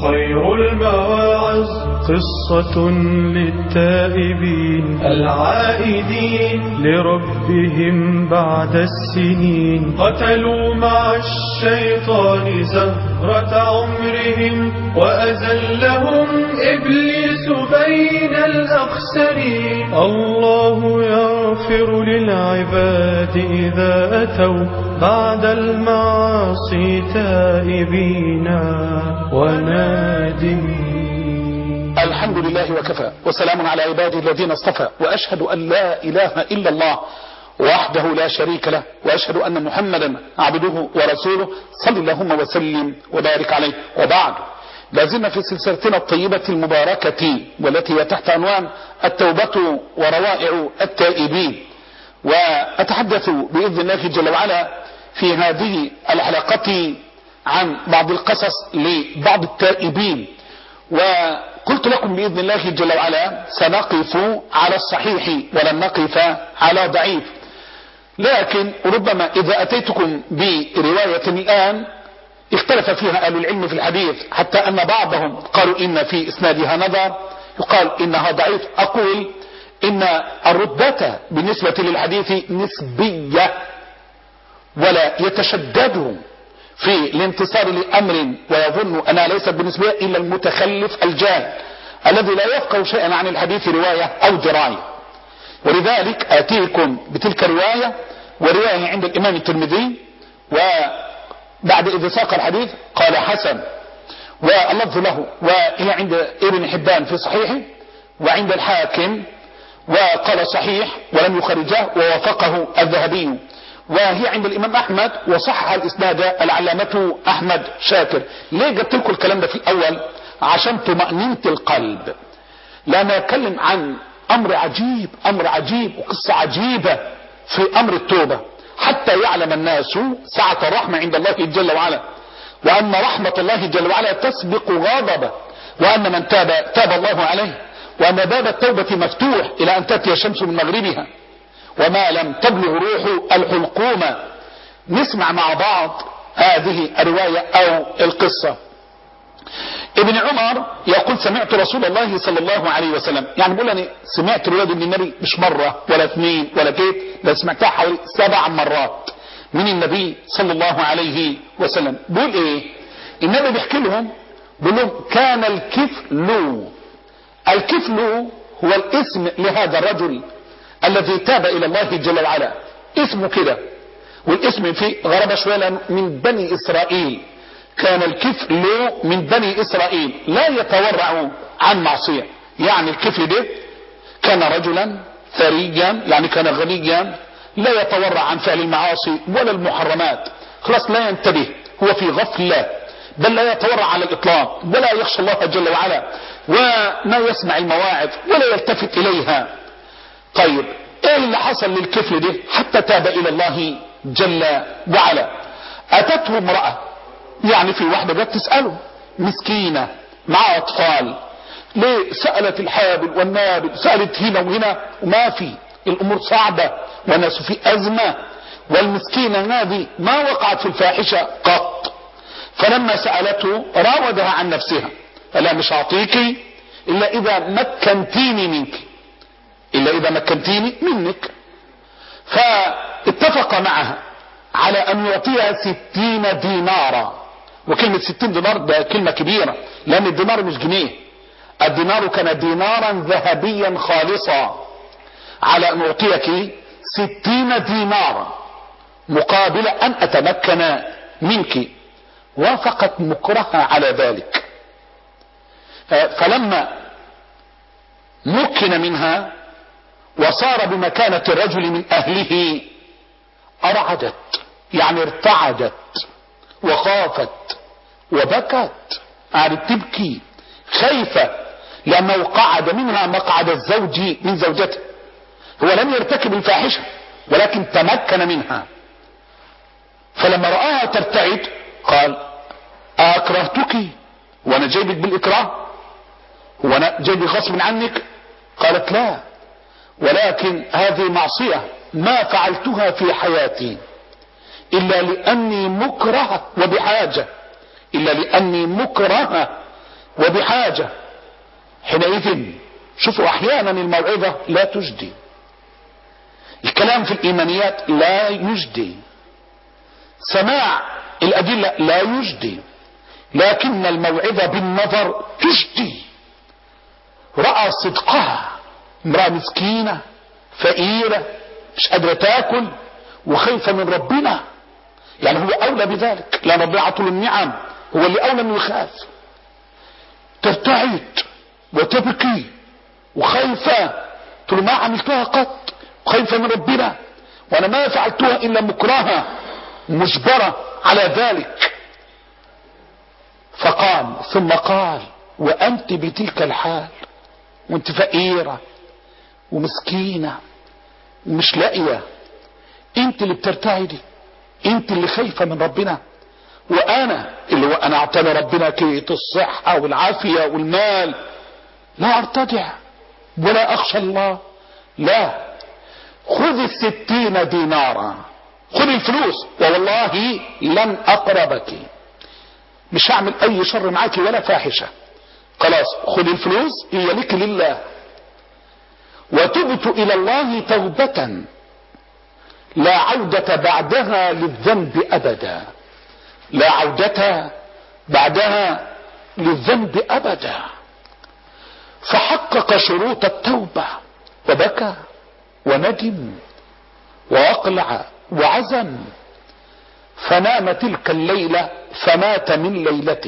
خير المواعظ قصة للتائبين العائدين لربهم بعد السنين، قتلوا مع الشيطان زهرة عمرهم وأزلهم إبليس بين الأخسرين. الله يغفر للعباد إذا أتوا بعد المعاصي تائبين ونادمين. الحمد لله وكفى، وسلام على عباده الذين اصطفى، وأشهد أن لا إله إلا الله وحده لا شريك له، وأشهد أن محمدا عبده ورسوله، صلى اللهم وسلم وبارك عليه. وبعد، لازلنا في سلسلتنا الطيبة المباركة والتي هي تحت عنوان التوبة وروائع التائبين، وأتحدث بإذن الله جل وعلا في هذه الحلقة عن بعض القصص لبعض التائبين. وقلت لكم بإذن الله جل وعلا سنقف على الصحيح ولن نقف على ضعيف، لكن ربما إذا أتيتكم برواية الآن اختلف فيها أهل العلم في الحديث، حتى أن بعضهم قالوا إن في إسنادها نظر، يقال إنها ضعيف. أقول إن الرتبة بالنسبة للحديث نسبية، ولا يتشدد في الانتصار لأمر ويظن أنها ليست بالنسبة إلا المتخلف الجاهل الذي لا يفقه شيئا عن الحديث رواية أو دراية. ولذلك آتيكم بتلك رواية، ورواية عند الإمام الترمذي، وبعد إذ ساق الحديث قال حسن، واللفظ له، وهي عند ابن حبان في صحيحه، وعند الحاكم وقال صحيح ولم يخرجه ووافقه الذهبي، وهي عند الإمام أحمد وصحح الإسناد العلامة أحمد شاكر. ليه جبت لكم الكلام ده في الأول؟ عشان طمأنينة القلب، لأن أتكلم عن أمر عجيب، أمر عجيب وقصة عجيبة في أمر التوبة، حتى يعلم الناس سعة الرحمة عند الله جل وعلا، وأن رحمة الله جل وعلا تسبق غضبه، وأن من تاب تاب الله عليه، وأن باب التوبة مفتوح إلى أن تأتي الشمس من مغربها وما لم تبلغ روح الحلقوم. نسمع مع بعض هذه الرواية أو القصة. ابن عمر يقول سمعت رسول الله صلى الله عليه وسلم، يعني بقول أنا سمعت رواية من النبي مش مرة ولا اثنين ولا كيف، لا سمعتها حوالي 7 مرات من النبي صلى الله عليه وسلم. بقول ايه النبي؟ بيحكي لهم، بيقول لهم كان الكفل. الكفل هو الاسم لهذا الرجل الذي تاب إلى الله جل وعلا، اسمه كده، والاسم فيه غرابة شوية من بني إسرائيل. كان الكفل من بني إسرائيل لا يتورع عن معصية، يعني الكفل ده كان رجلا ثريا، يعني كان غنيا، لا يتورع عن فعل المعاصي ولا المحرمات، خلاص لا ينتبه، هو في غفلة، بل لا يتورع على الإطلاق، ولا يخشى الله جل وعلا، وما يسمع المواعظ ولا يلتفت إليها. طيب ايه اللي حصل للكفل ده حتى تاب الى الله جل وعلا؟ اتته امرأة، يعني في واحدة جت تسأله، مسكينة مع اطفال، ليه؟ سألت الحابل والنابل، سألت هنا وهنا وما في، الامور صعبة والناس في ازمة، والمسكينة هذه ما وقعت في الفاحشة قط. فلما سألته راودها عن نفسها، فلا مش هعطيكي الا اذا مكنتيني منك، إلا إذا مكنتيني منك. فاتفق معها على أن يعطيها 60 دينارا، وكلمة 60 دينار ده كلمة كبيرة، لأن الدينار مش جنيه، الدينار كان دينارا ذهبيا خالصا، على أن أعطيك 60 دينارا مقابل أن أتمكن منك. وافقت مكرها على ذلك. فلما مكن منها وصار بمكانة الرجل من أهله، أرعدت، يعني ارتعدت وخافت وبكت، قعدت تبكي خايفة، لأنه قعد منها مقعد الزوج من زوجته، هو لم يرتكب الفاحشة ولكن تمكن منها. فلما رآها ترتعد قال أكرهتك وأنا جايبك بالإكراه، وأنا جايبك غصب عنك؟ قالت لا، ولكن هذه معصية ما فعلتها في حياتي إلا لأني مكرهة وبحاجة، إلا لأني مكرهة وبحاجة. حينئذ شوفوا أحيانا الموعظة لا تجدي، الكلام في الإيمانيات لا يجدي، سماع الأدلة لا يجدي، لكن الموعظة بالنظر تجدي. رأى صدقها، امرأة مسكينة فقيرة مش قادرة تاكل وخايفة من ربنا، يعني هو أولى بذلك، لأن ربنا عطول النعم، هو اللي أولى من يخاف. ترتعد وتبكي وخايفة، تقول ما عملتها قط، خايفة من ربنا، وأنا ما فعلتها إلا مكرهة مجبرة على ذلك. فقال ثم قال وأنت بتلك الحال وأنت فقيرة ومسكينة ومش لاقية، أنت اللي بترتعدي، أنت اللي خايفة من ربنا، وأنا اللي أنا أعطاني ربنا كيت الصحة والعافية والمال، لا أرتدع ولا أخشى الله. لا، خذ 60 دينارا، خذ الفلوس، والله لن أقربك، مش هعمل أي شر معاك ولا فاحشة، خلاص خذ الفلوس هي لك لله. وتبت إلى الله توبة لا عودة بعدها للذنب أبدا، لا عودة بعدها للذنب أبدا. فحقق شروط التوبة وبكى وندم وأقلع وعزم، فنام تلك الليلة فمات من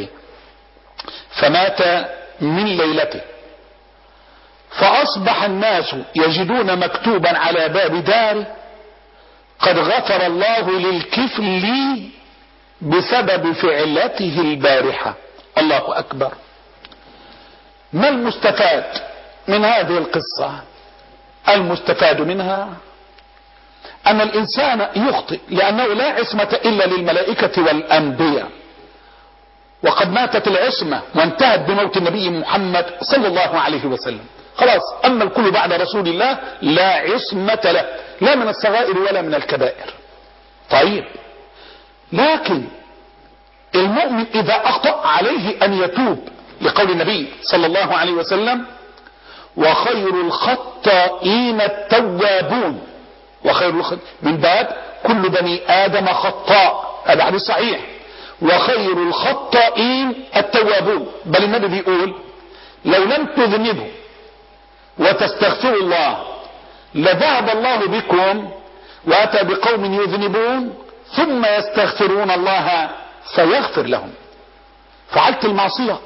ليلته. فأصبح الناس يجدون مكتوبا على باب داره قد غفر الله للكفل بسبب فعلته البارحة. الله أكبر. ما المستفاد من هذه القصة؟ المستفاد منها أن الإنسان يخطئ، لأنه لا عصمة إلا للملائكة والأنبياء، وقد ماتت العصمة وانتهت بموت النبي محمد صلى الله عليه وسلم، خلاص. أما الكل بعد رسول الله لا عصمة له، لا من الصغائر ولا من الكبائر. طيب، لكن المؤمن إذا أخطأ عليه أن يتوب، لقول النبي صلى الله عليه وسلم وخير الخطائين التوابون، من باب كل بني آدم خطاء، هذا حديث صحيح، وخير الخطائين التوابون. بل النبي بيقول لو لم تذنبوا وتستغفروا الله لذهب الله بكم وأتى بقوم يذنبون ثم يستغفرون الله فيغفر لهم. فعلت المعصية،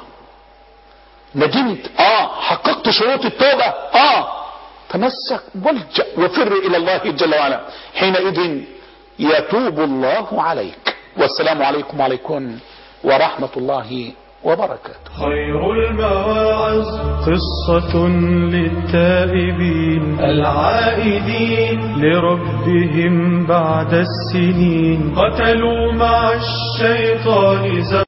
ندمت، حققت شروط التوبة، تمسك والجأ وفر إلى الله جل وعلا، حينئذ يتوب الله عليك. والسلام عليكم وعليكم ورحمة الله وبركاته. خير المواعظ قصة للتائبين العائدين لربهم بعد السنين، قتلوا مع الشيطان